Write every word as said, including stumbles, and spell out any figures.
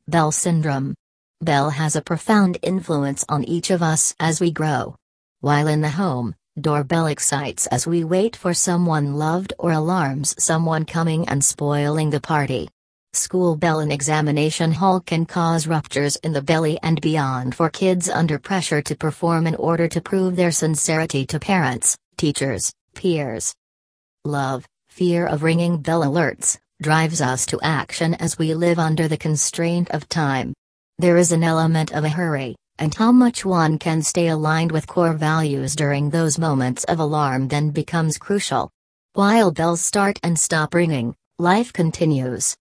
Bell syndrome. Bell has a profound influence on each of us as we grow. While in the home, doorbell excites as we wait for someone loved or alarms someone coming and spoiling the party. School bell in examination hall can cause ruptures in the belly and beyond for kids under pressure to perform in order to prove their sincerity to parents, teachers, peers. Love, fear of ringing bell alerts, drives us to action as we live under the constraint of time. There is an element of a hurry, and how much one can stay aligned with core values during those moments of alarm then becomes crucial. While bells start and stop ringing, life continues.